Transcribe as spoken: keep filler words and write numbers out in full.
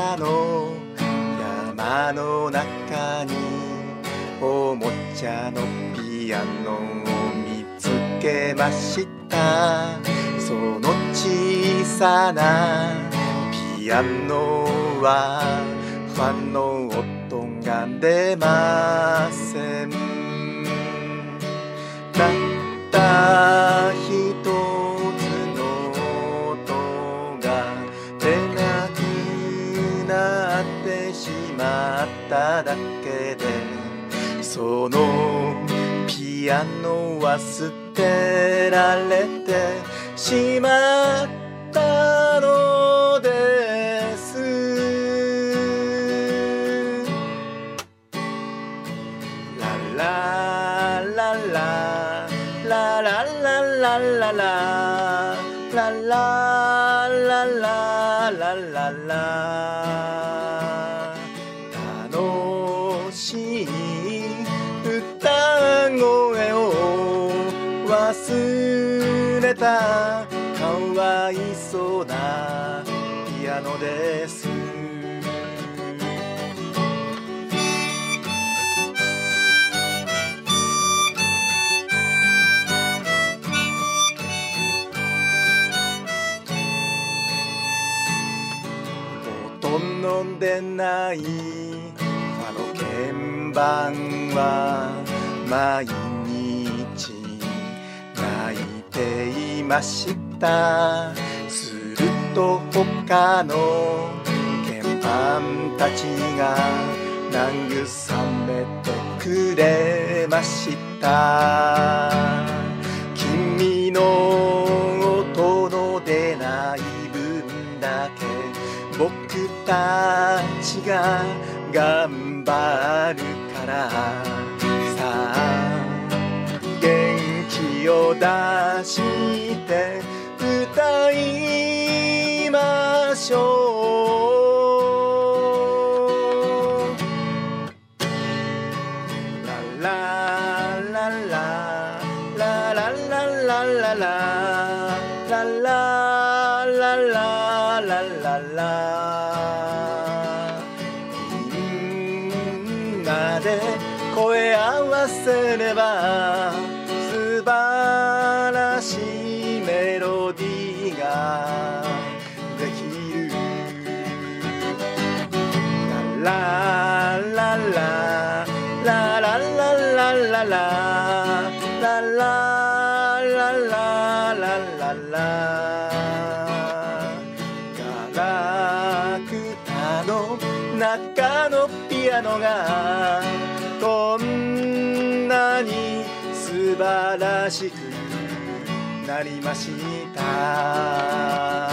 たの山の中におもちゃのピアノを見つけました。その小さなピアノはファンの音が出ません。たった一つの音が出なくなってしまっただけで、そのピアノは捨てられてしまったのです。ララララララララララララララララ、楽しい歌声を忘れたかわいそうなピアノです。音の出ないファの鍵盤は毎日泣いていました。すると他の鍵盤たちが慰めてくれました。君の音の出ない分だけ僕たちが頑張るからさあ、元気を出して歌いましょう。ララララララララララララララララ、みんなで声合わせれば素晴らしいメロディーができる。ララララララララララララララララ、ガラクタの中のピアノがこんなに素晴らしくなりました。